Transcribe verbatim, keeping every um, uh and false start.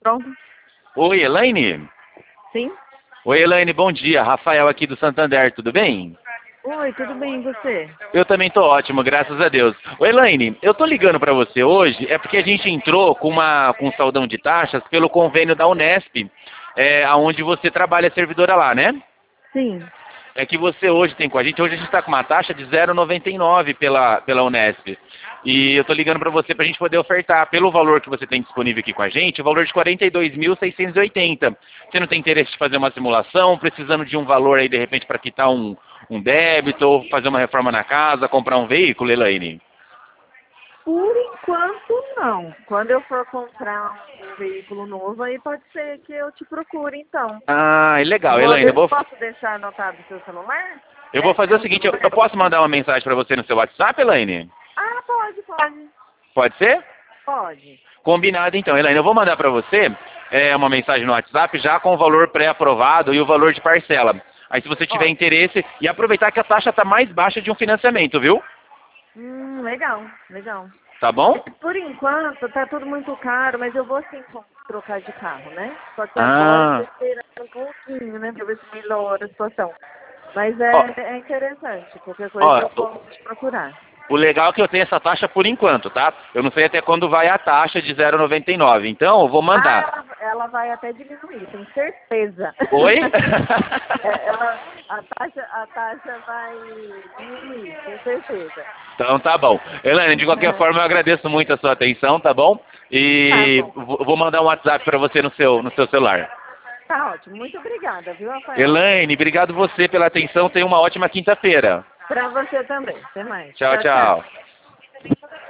Pronto? Oi, Elaine? Sim? Oi, Elaine, bom dia. Rafael aqui do Santander, tudo bem? Oi, tudo bem, e você? Eu também tô ótimo, graças a Deus. Oi, Elaine, eu tô ligando para você hoje, é porque a gente entrou com, uma, com um saldão de taxas pelo convênio da Unesp, é, onde você trabalha servidora lá, né? Sim. É que você hoje tem com a gente, hoje a gente está com uma taxa de zero vírgula noventa e nove pela, pela Unesp. E eu estou ligando para você para a gente poder ofertar, pelo valor que você tem disponível aqui com a gente, o valor de quarenta e dois mil seiscentos e oitenta. Você não tem interesse de fazer uma simulação, precisando de um valor aí, de repente, para quitar um, um débito, ou fazer uma reforma na casa, comprar um veículo, Elaine? Por enquanto, não. Quando eu for comprar um veículo novo, aí pode ser que eu te procure, então. Ah, é legal, Vou, Elaine. Eu vou, posso deixar anotado o seu celular? eu vou É, fazer é o um seguinte, eu, celular eu posso daqui? mandar uma mensagem para você no seu WhatsApp, Elaine? Ah, pode, pode. Pode ser? Pode. Combinado então, Elaine. Eu vou mandar para você é, uma mensagem no WhatsApp já com o valor pré-aprovado e o valor de parcela. Aí se você tiver Ótimo. interesse, e aproveitar que a taxa está mais baixa de um financiamento, viu? Hum, legal, legal. Tá bom? Por enquanto, tá tudo muito caro, mas eu vou sim com- trocar de carro, né? Só que agora eu tô Ah, esperando um pouquinho, né? Pra ver se melhora a situação. Mas ó, é, é interessante. Qualquer coisa eu ó, posso te procurar. o legal é que eu tenho essa taxa por enquanto, tá? Eu não sei até quando vai a taxa de zero vírgula noventa e nove. Então, eu vou Ah, mandar. ela, ela vai até diminuir, tenho certeza. Oi? É, ela, a, taxa, a taxa vai diminuir, tenho certeza. Então tá bom. Elaine, de qualquer forma, eu agradeço muito a sua atenção, tá bom? Tá E bom. vou vou mandar um WhatsApp para você no seu, no seu celular. Tá ótimo. Muito obrigada, viu, Rafael? Elaine, obrigado você pela atenção. Tenha uma ótima quinta-feira. Pra você também. Até mais. Tchau, Tchau, tchau. tchau.